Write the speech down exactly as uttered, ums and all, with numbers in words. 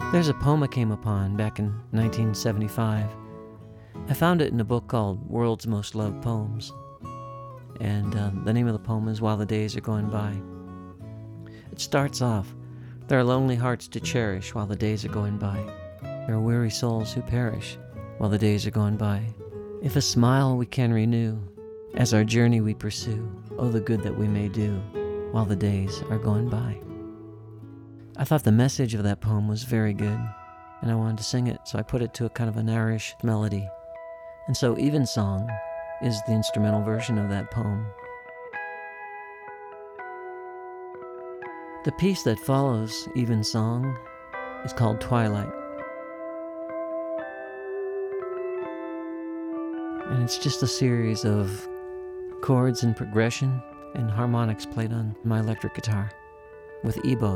There's a poem I came upon back in nineteen seventy-five. I found it in a book called World's Most Loved Poems. And uh, the name of the poem is While the Days Are Going By. It starts off, there are lonely hearts to cherish while the days are going by. There are weary souls who perish while the days are going by. If a smile we can renew, as our journey we pursue, oh, the good that we may do while the days are going by. I thought the message of that poem was very good, and I wanted to sing it, so I put it to a kind of an Irish melody. And so Evensong is the instrumental version of that poem. The piece that follows Evensong is called Twilight. And it's just a series of chords in progression and harmonics played on my electric guitar with ebows.